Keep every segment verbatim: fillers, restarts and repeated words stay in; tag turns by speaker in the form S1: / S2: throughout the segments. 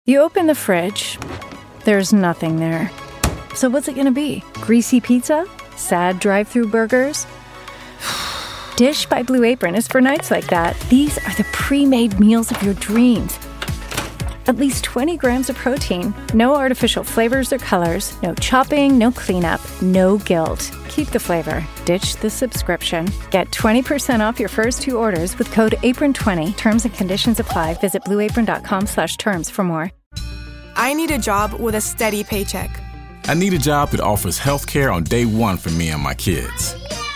S1: You open the fridge, there's nothing there. So what's it gonna be? Greasy pizza? Sad drive-thru burgers? Dish by Blue Apron is for nights like that. These are the pre-made meals of your dreams. At least twenty grams of protein, no artificial flavors or colors, no chopping, no cleanup, no guilt. Keep the flavor. Ditch the subscription. Get twenty percent off your first two orders with code apron twenty. Terms and conditions apply. Visit blueapron.com slash terms for more.
S2: I need a job with a steady paycheck.
S3: I need a job that offers health care on day one for me and my kids.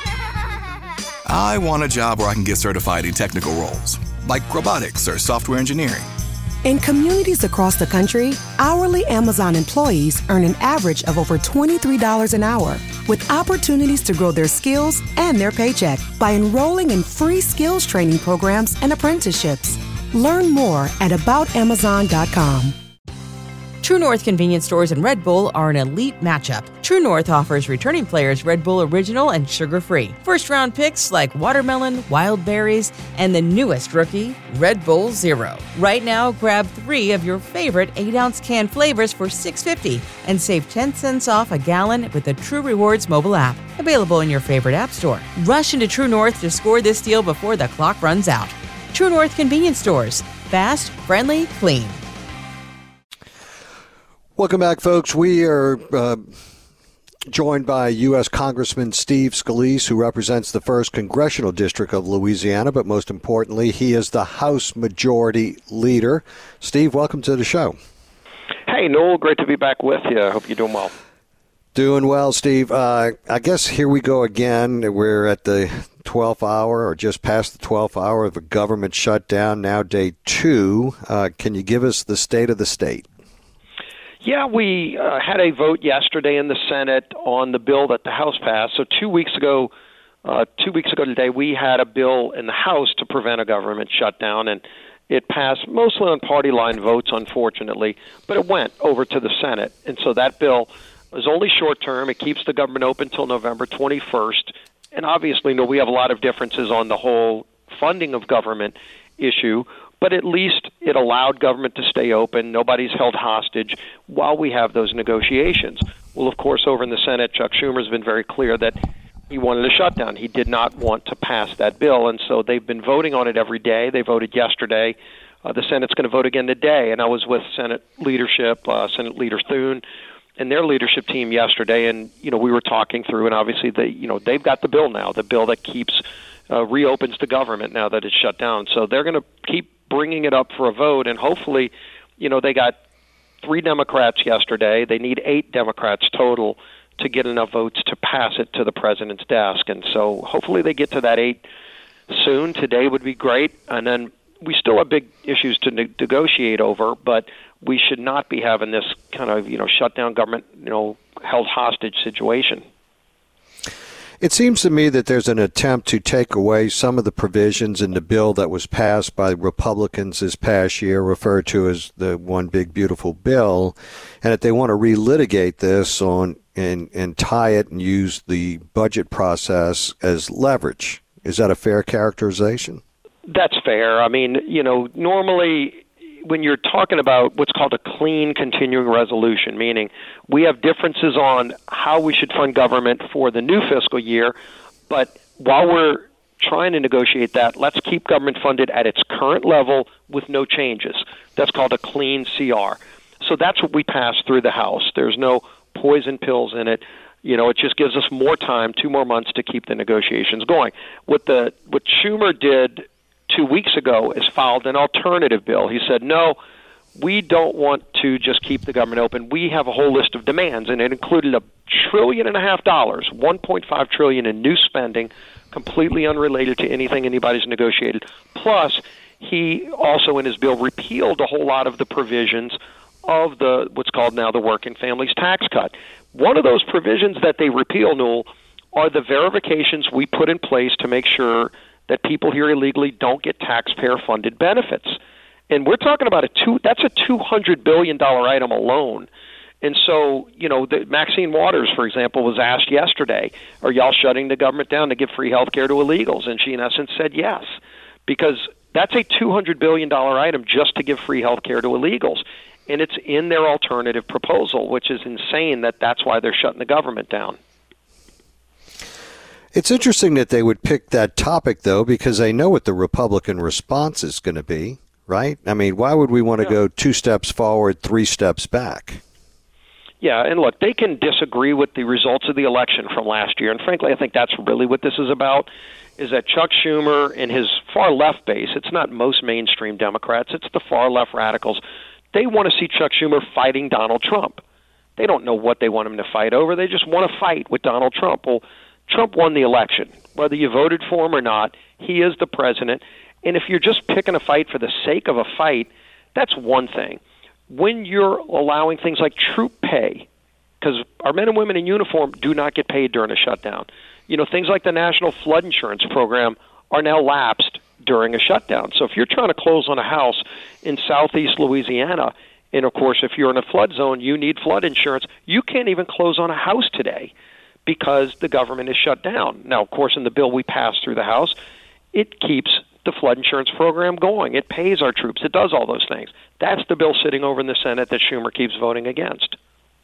S4: I want a job where I can get certified in technical roles, like robotics or software engineering.
S5: In communities across the country, hourly Amazon employees earn an average of over twenty-three dollars an hour, with opportunities to grow their skills and their paycheck by enrolling in free skills training programs and apprenticeships. Learn more at about amazon dot com.
S6: True North convenience stores and Red Bull are an elite matchup. True North offers returning players Red Bull Original and sugar-free. First-round picks like watermelon, wild berries, and the newest rookie, Red Bull Zero. Right now, grab three of your favorite eight-ounce can flavors for six dollars and fifty cents and save ten cents off a gallon with the True Rewards mobile app. Available in your favorite app store. Rush into True North to score this deal before the clock runs out. True North convenience stores. Fast, friendly, clean.
S7: Welcome back, folks. We are uh, joined by U S Congressman Steve Scalise, who represents the first Congressional District of Louisiana, but most importantly, he is the House Majority Leader. Steve, welcome to the show.
S8: Hey, Noel. Great to be back with you. I hope you're doing well.
S7: Doing well, Steve. Uh, I guess here we go again. We're at the twelfth hour or just past the twelfth hour of a government shutdown, now day two. Uh, can you give us the state of the state?
S8: Yeah, we uh, had a vote yesterday in the Senate on the bill that the House passed. So two weeks ago, uh, two weeks ago today, we had a bill in the House to prevent a government shutdown, and it passed mostly on party line votes, unfortunately, but it went over to the Senate. And so that bill is only short term. It keeps the government open until November twenty-first. And obviously, you know, we have a lot of differences on the whole funding of government issue, but at least it allowed government to stay open. Nobody's held hostage while we have those negotiations. Well, of course, over in the Senate, Chuck Schumer's been very clear that he wanted a shutdown. He did not want to pass that bill, and so they've been voting on it every day. They voted yesterday. Uh, the Senate's going to vote again today, and I was with Senate leadership, uh, Senate Leader Thune, and their leadership team yesterday, and you know we were talking through, and obviously they, you know, they've got the bill now, the bill that keeps uh, reopens the government now that it's shut down. So they're going to keep bringing it up for a vote, and hopefully, you know, they got three Democrats yesterday. They need eight Democrats total to get enough votes to pass it to the president's desk, and so hopefully they get to that eight soon. Today would be great, and then we still have big issues to ne- negotiate over, but we should not be having this kind of, you know, shutdown government, you know, held hostage situation.
S7: It seems to me that there's an attempt to take away some of the provisions in the bill that was passed by Republicans this past year, referred to as the One Big Beautiful Bill, and that they want to relitigate this on and, and tie it and use the budget process as leverage. Is that a fair characterization?
S8: That's fair. I mean, you know, normally when you're talking about what's called a clean continuing resolution, meaning we have differences on how we should fund government for the new fiscal year, but while we're trying to negotiate that, let's keep government funded at its current level with no changes. That's called a clean C R. So that's what we passed through the House. There's no poison pills in it. You know, it just gives us more time, two more months to keep the negotiations going. What the what Schumer did two weeks ago is filed an alternative bill. He said, no, we don't want to just keep the government open. We have a whole list of demands, and it included a trillion and a half dollars, one point five trillion in new spending, completely unrelated to anything anybody's negotiated. Plus, he also in his bill repealed a whole lot of the provisions of the what's called now the Working Families Tax Cut. One of those provisions that they repeal, Newell, are the verifications we put in place to make sure that people here illegally don't get taxpayer-funded benefits. And we're talking about a two, that's a two hundred billion dollars item alone. And so, you know, the, Maxine Waters, for example, was asked yesterday, are y'all shutting the government down to give free health care to illegals? And she, in essence, said yes, because that's a two hundred billion dollars item just to give free health care to illegals. and it's in their alternative proposal, which is insane that that's why they're shutting the government down.
S7: It's interesting that they would pick that topic, though, because they know what the Republican response is going to be, right? I mean, why would we want to yeah. go two steps forward, three steps back?
S8: Yeah, and look, they can disagree with the results of the election from last year, and frankly, I think that's really what this is about, is that Chuck Schumer and his far left base, it's not most mainstream Democrats, it's the far left radicals, they want to see Chuck Schumer fighting Donald Trump. They don't know what they want him to fight over, they just want to fight with Donald Trump. Well, Trump won the election. Whether you voted for him or not, he is the president, and if you're just picking a fight for the sake of a fight, that's one thing. When you're allowing things like troop pay, because our men and women in uniform do not get paid during a shutdown. You know, things like the National Flood Insurance Program are now lapsed during a shutdown. So if you're trying to close on a house in southeast Louisiana, and of course if you're in a flood zone, you need flood insurance, you can't even close on a house today because the government is shut down. Now, of course, in the bill we passed through the House, it keeps the flood insurance program going. It pays our troops. It does all those things. That's the bill sitting over in the Senate that Schumer keeps voting against.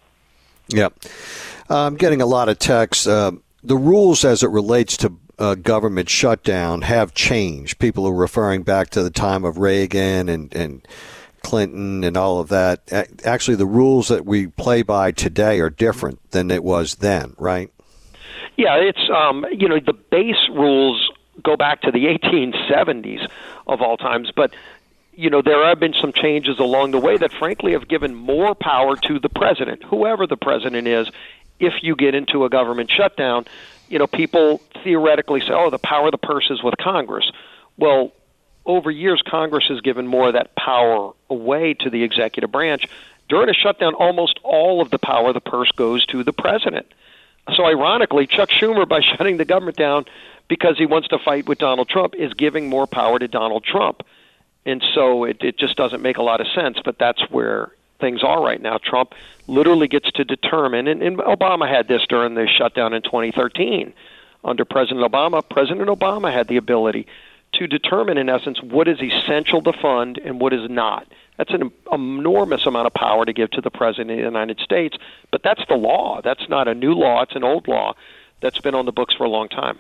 S7: Yeah. I'm getting a lot of texts. Uh, the rules as it relates to uh, government shutdown have changed. People are referring back to the time of Reagan and, and Clinton and all of that. Actually, the rules that we play by today are different than it was then, right?
S8: Yeah, it's, um, you know, the base rules go back to the eighteen seventies of all times, but you know, there have been some changes along the way that frankly have given more power to the president, whoever the president is. If you get into a government shutdown, you know, people theoretically say, oh, the power of the purse is with Congress. Well, over years, Congress has given more of that power away to the executive branch. During a shutdown, almost all of the power of the purse goes to the president. So ironically, Chuck Schumer, by shutting the government down because he wants to fight with Donald Trump, is giving more power to Donald Trump. And so it, it just doesn't make a lot of sense, but that's where things are right now. Trump literally gets to determine, and, and Obama had this during the shutdown in twenty thirteen. Under President Obama, President Obama had the ability to determine, in essence, what is essential to fund and what is not. That's an enormous amount of power to give to the President of the United States, but that's the law. That's not a new law. It's an old law that's been on the books for a long time.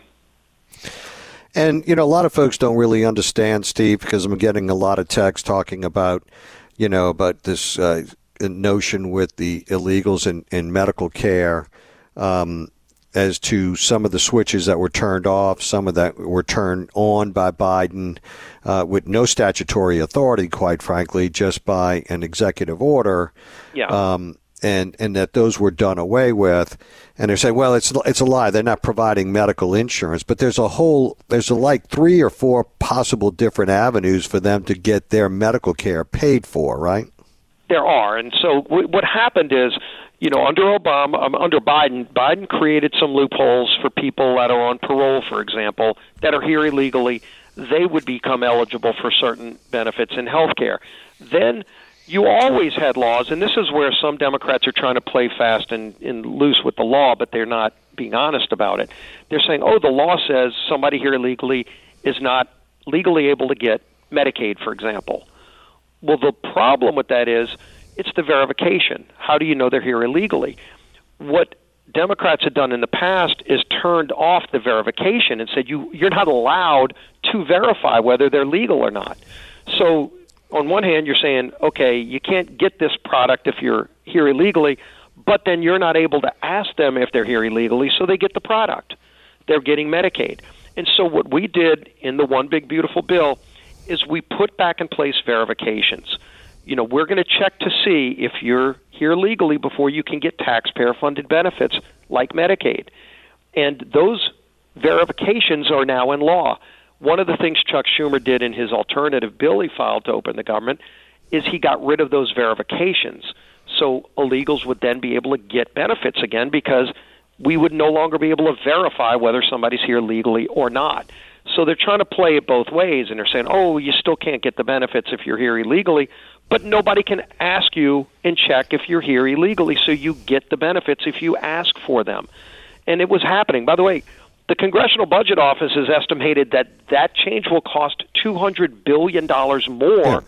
S7: And, you know, a lot of folks don't really understand, Steve, because I'm getting a lot of texts talking about, you know, about this uh, notion with the illegals in, in medical care um, as to some of the switches that were turned off, some of that were turned on by Biden uh, with no statutory authority, quite frankly, just by an executive order.
S8: Yeah.
S7: Um, and and that those were done away with. And they're saying, well, it's it's a lie. They're not providing medical insurance. But there's a whole, there's a, like three or four possible different avenues for them to get their medical care paid for, right?
S8: There are. And so w- what happened is, you know, under Obama, um, under Biden, Biden created some loopholes for people that are on parole, for example, that are here illegally. They would become eligible for certain benefits in health care. Then you always had laws, and this is where some Democrats are trying to play fast and, and loose with the law, but they're not being honest about it. They're saying, oh, the law says somebody here illegally is not legally able to get Medicaid, for example. Well, the problem with that is it's the verification. How do you know they're here illegally? What Democrats had done in the past is turned off the verification and said you, you're not allowed to verify whether they're legal or not. So on one hand, you're saying, okay, you can't get this product if you're here illegally, but then you're not able to ask them if they're here illegally, so they get the product. They're getting Medicaid. And so what we did in the One Big Beautiful Bill is we put back in place verifications. You know, we're going to check to see if you're here legally before you can get taxpayer-funded benefits like Medicaid. And those verifications are now in law. One of the things Chuck Schumer did in his alternative bill he filed to open the government is he got rid of those verifications. So illegals would then be able to get benefits again because we would no longer be able to verify whether somebody's here legally or not. So they're trying to play it both ways, and they're saying, oh, you still can't get the benefits if you're here illegally, but nobody can ask you and check if you're here illegally, so you get the benefits if you ask for them. And it was happening. By the way, the Congressional Budget Office has estimated that that change will cost two hundred billion dollars more
S7: yeah.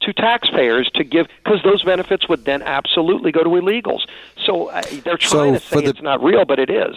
S8: to taxpayers to give, because those benefits would then absolutely go to illegals. So uh, they're trying
S7: So
S8: to say
S7: the,
S8: it's not real, but it is.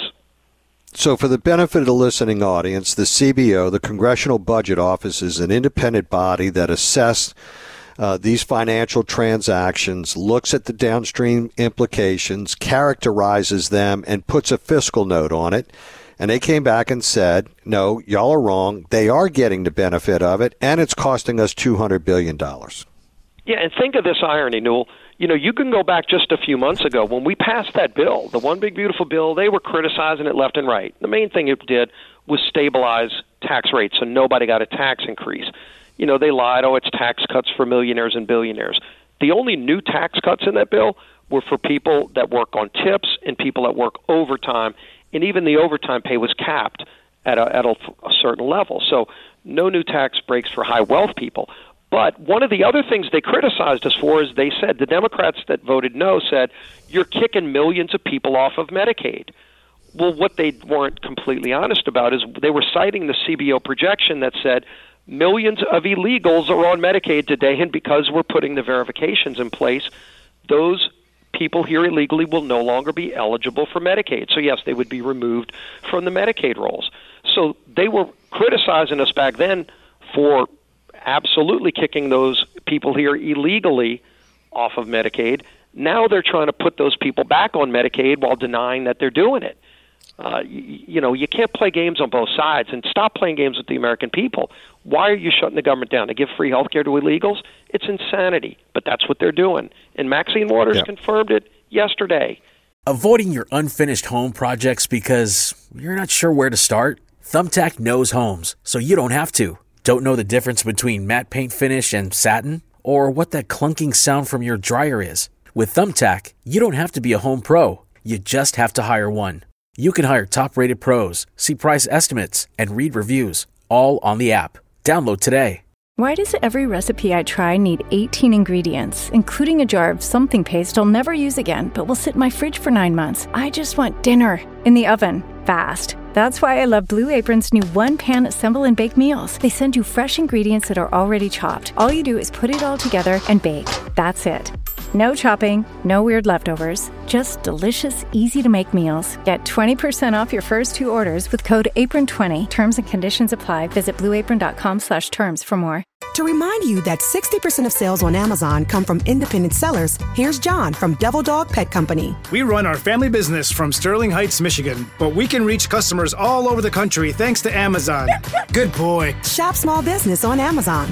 S7: So for the benefit of the listening audience, the C B O, the Congressional Budget Office, is an independent body that assesses uh, these financial transactions, looks at the downstream implications, characterizes them, and puts a fiscal note on it. And they came back and said, no, y'all are wrong. They are getting the benefit of it, and it's costing us two hundred billion dollars.
S8: Yeah, and think of this irony, Newell. You know, you can go back just a few months ago when we passed that bill, the One Big Beautiful Bill. They were criticizing it left and right. The main thing it did was stabilize tax rates, so nobody got a tax increase. You know, they lied, oh, it's tax cuts for millionaires and billionaires. The only new tax cuts in that bill were for people that work on tips and people that work overtime, and even the overtime pay was capped at a, at a, a certain level. So no new tax breaks for high wealth people. But one of the other things they criticized us for is they said, the Democrats that voted no said, you're kicking millions of people off of Medicaid. Well, what they weren't completely honest about is they were citing the C B O projection that said millions of illegals are on Medicaid today, and because we're putting the verifications in place, those people here illegally will no longer be eligible for Medicaid. So, yes, they would be removed from the Medicaid rolls. So they were criticizing us back then for absolutely kicking those people here illegally off of Medicaid. Now they're trying to put those people back on Medicaid while denying that they're doing it. Uh, you, you know, you can't play games on both sides, and stop playing games with the American people. Why are you shutting the government down? To give free health care to illegals? It's insanity, but that's what they're doing. And Maxine Waters
S7: yeah.
S8: confirmed it yesterday.
S9: Avoiding your unfinished home projects because you're not sure where to start? Thumbtack knows homes, so you don't have to. Don't know the difference between matte paint finish and satin? Or what that clunking sound from your dryer is? With Thumbtack, you don't have to be a home pro. You just have to hire one. You can hire top-rated pros, see price estimates, and read reviews, all on the app. Download today.
S1: Why does every recipe I try need eighteen ingredients, including a jar of something paste I'll never use again, but will sit in my fridge for nine months? I just want dinner in the oven, fast. That's why I love Blue Apron's new one-pan assemble and bake meals. They send you fresh ingredients that are already chopped. All you do is put it all together and bake. That's it. No chopping, no weird leftovers, just delicious, easy-to-make meals. Get twenty percent off your first two orders with code apron twenty. Terms and conditions apply. Visit blueapron.com slash terms for more.
S5: To remind you that sixty percent of sales on Amazon come from independent sellers, here's John from Devil Dog Pet Company.
S10: We run our family business from Sterling Heights, Michigan, but we can reach customers all over the country thanks to Amazon. Good boy.
S5: Shop small business on Amazon.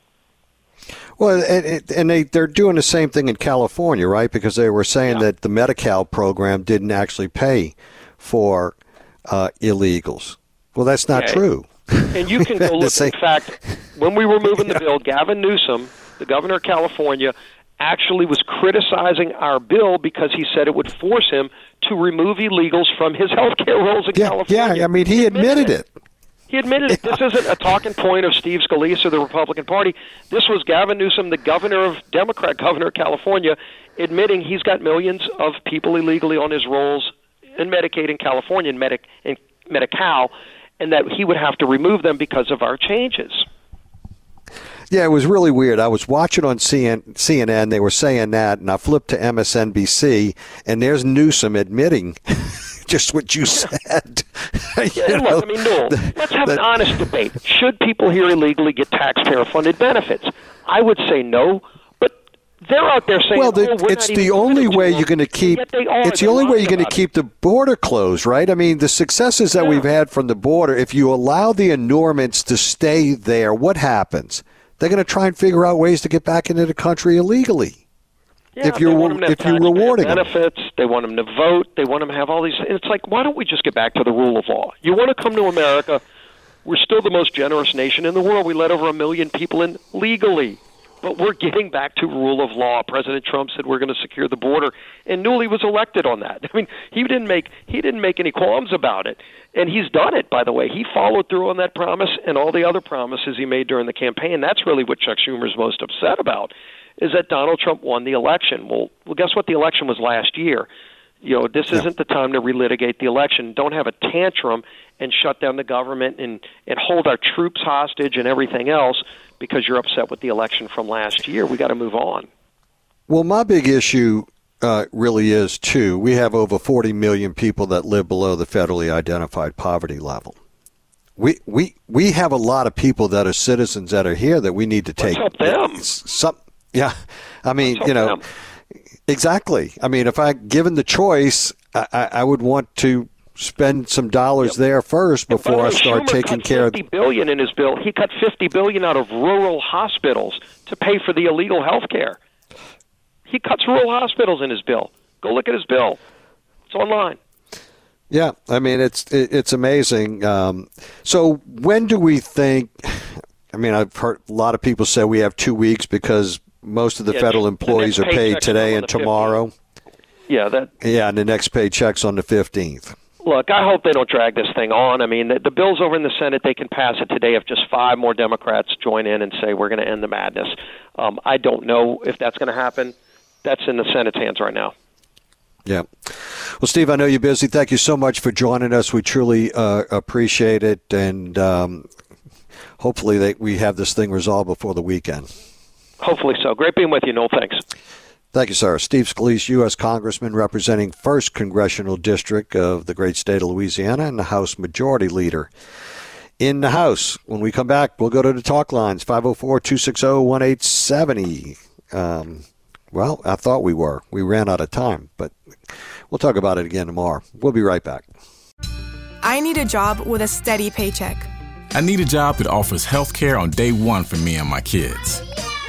S7: Well, and, and they, they're doing the same thing in California, right? Because they were saying yeah. that the Medi-Cal program didn't actually pay for uh, illegals. Well, that's not yeah. true.
S8: And you can go look. In fact, when we were moving the bill, Gavin Newsom, the governor of California, actually was criticizing our bill because he said it would force him to remove illegals from his health care rolls in
S7: yeah,
S8: California.
S7: Yeah, I mean, he, he admitted, admitted it. it.
S8: He admitted it. This isn't a talking point of Steve Scalise or the Republican Party. This was Gavin Newsom, the governor of Democrat governor of California, admitting he's got millions of people illegally on his rolls in Medicaid in California, in, Medi- in Medi-Cal, and that he would have to remove them because of our changes.
S7: Yeah, it was really weird. I was watching on C N N. They were saying that, and I flipped to M S N B C, and there's Newsom admitting just what you said.
S8: you yeah, know, look, I mean, Noel, the, let's have the, an honest debate. Should people here illegally get taxpayer-funded benefits? I would say no, but they're out there saying,
S7: well, the,
S8: oh, we're
S7: it's
S8: not
S7: the
S8: even
S7: only way
S8: them,
S7: you're going to keep. It's the only way you're going to keep the border closed, right? I mean, the successes that yeah. we've had from the border. If you allow the annulments to stay there, what happens? They're going to try and figure out ways to get back into the country illegally.
S8: Yeah,
S7: if you're if you're rewarding
S8: benefits,
S7: them.
S8: They want them to vote. They want them to have all these. And it's like, why don't we just get back to the rule of law? You want to come to America? We're still the most generous nation in the world. We let over a million people in legally. But we're getting back to rule of law. President Trump said we're going to secure the border, and Newley was elected on that. I mean, he didn't make he didn't make any qualms about it, and he's done it. By the way, he followed through on that promise and all the other promises he made during the campaign. That's really what Chuck Schumer's most upset about, is that Donald Trump won the election. Well, well, guess what? The election was last year. You know, this
S7: Yeah.
S8: isn't the time to relitigate the election. Don't have a tantrum and shut down the government and, and hold our troops hostage and everything else because you're upset with the election from last year. We got to move on.
S7: Well, my big issue uh, really is, too, we have over forty million people that live below the federally identified poverty level. We we we have a lot of people that are citizens that are here that we need to take.
S8: Let's help them.
S7: Some, yeah, I mean,
S8: Let's
S7: you know,
S8: help them.
S7: Exactly. I mean, if I given the choice, I, I, I would want to spend some dollars yep. there first before I start
S8: Schumer
S7: taking
S8: cut
S7: care of.
S8: fifty billion in his bill. He cut fifty billion out of rural hospitals to pay for the illegal health care. He cuts rural hospitals in his bill. Go look at his bill. It's online.
S7: Yeah, I mean, it's it, it's amazing. Um, so when do we think? I mean, I've heard a lot of people say we have two weeks because most of the
S8: yeah,
S7: federal employees
S8: the
S7: are paid today and tomorrow.
S8: fifteenth. Yeah, that.
S7: Yeah, and the next paycheck's on the fifteenth.
S8: Look, I hope they don't drag this thing on. I mean, the, the bill's over in the Senate. They can pass it today if just five more Democrats join in and say we're going to end the madness. Um, I don't know if that's going to happen. That's in the Senate's hands right now.
S7: Yeah. Well, Steve, I know you're busy. Thank you so much for joining us. We truly uh, appreciate it, and um, hopefully they, we have this thing resolved before the weekend.
S8: Hopefully so. Great being with you, Noel. Thanks.
S7: Thank you, sir. Steve Scalise, U S Congressman representing first Congressional District of the great state of Louisiana and the House Majority Leader in the House. When we come back, we'll go to the talk lines, five oh four, two six oh, one eight seven oh. Um, well, I thought we were. We ran out of time, but we'll talk about it again tomorrow. We'll be right back.
S2: I need a job with a steady paycheck.
S3: I need a job that offers health care on day one for me and my kids.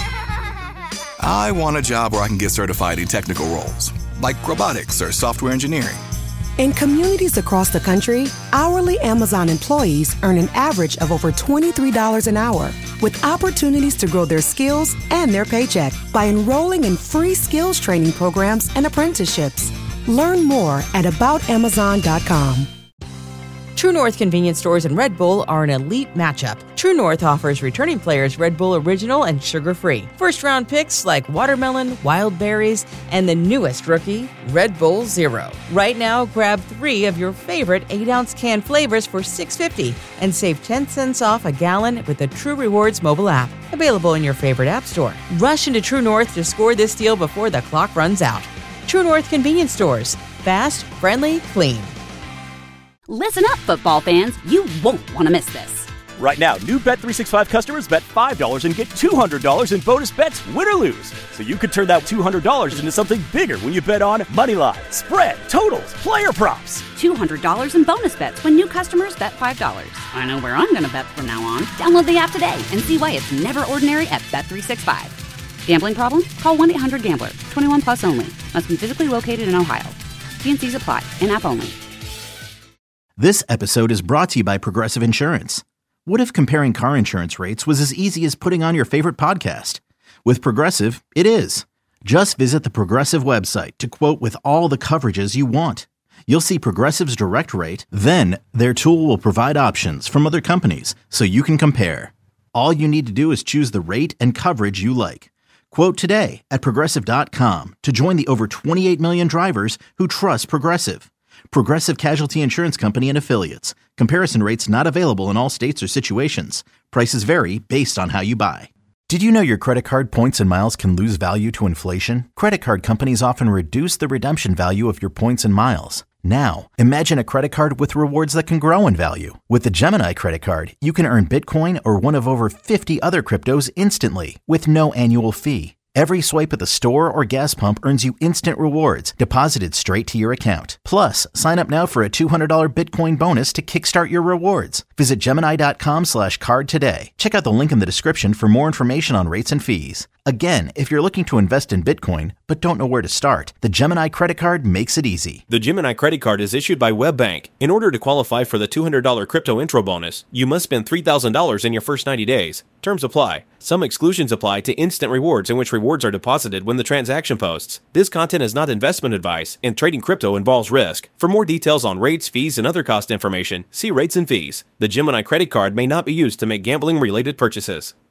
S4: I want a job where I can get certified in technical roles, like robotics or software engineering.
S5: In communities across the country, hourly Amazon employees earn an average of over twenty-three dollars an hour, with opportunities to grow their skills and their paycheck by enrolling in free skills training programs and apprenticeships. Learn more at about amazon dot com.
S6: True North convenience stores and Red Bull are an elite matchup. True North offers returning players Red Bull Original and sugar-free. First-round picks like watermelon, wild berries, and the newest rookie, Red Bull Zero. Right now, grab three of your favorite eight ounce can flavors for six dollars and fifty cents and save ten cents off a gallon with the True Rewards mobile app. Available in your favorite app store. Rush into True North to score this deal before the clock runs out. True North convenience stores. Fast, friendly, clean.
S11: Listen up, football fans. You won't want to miss this.
S12: Right now, new Bet three sixty-five customers bet five dollars and get two hundred dollars in bonus bets, win or lose. So you could turn that two hundred dollars into something bigger when you bet on money line, spread, totals, player props.
S11: two hundred dollars in bonus bets when new customers bet five dollars. I know where I'm going to bet from now on. Download the app today and see why it's never ordinary at Bet three sixty-five. Gambling problem? Call one eight hundred gambler. twenty-one plus only. Must be physically located in Ohio. T and C's apply. In-app only.
S13: This episode is brought to you by Progressive Insurance. What if comparing car insurance rates was as easy as putting on your favorite podcast? With Progressive, it is. Just visit the Progressive website to quote with all the coverages you want. You'll see Progressive's direct rate, then their tool will provide options from other companies so you can compare. All you need to do is choose the rate and coverage you like. Quote today at Progressive dot com to join the over twenty-eight million drivers who trust Progressive. Progressive Casualty Insurance Company and Affiliates. Comparison rates not available in all states or situations. Prices vary based on how you buy. Did you know your credit card points and miles can lose value to inflation? Credit card companies often reduce the redemption value of your points and miles. Now, imagine a credit card with rewards that can grow in value. With the Gemini credit card, you can earn Bitcoin or one of over fifty other cryptos instantly with no annual fee. Every swipe at the store or gas pump earns you instant rewards deposited straight to your account. Plus, sign up now for a two hundred dollars Bitcoin bonus to kickstart your rewards. Visit Gemini.com slash card today. Check out the link in the description for more information on rates and fees. Again, if you're looking to invest in Bitcoin but don't know where to start, the Gemini credit card makes it easy.
S14: The Gemini credit card is issued by WebBank. In order to qualify for the two hundred dollars crypto intro bonus, you must spend three thousand dollars in your first ninety days. Terms apply. Some exclusions apply to instant rewards in which rewards are deposited when the transaction posts. This content is not investment advice, and trading crypto involves risk. For more details on rates, fees, and other cost information, see rates and fees. The Gemini credit card may not be used to make gambling-related purchases.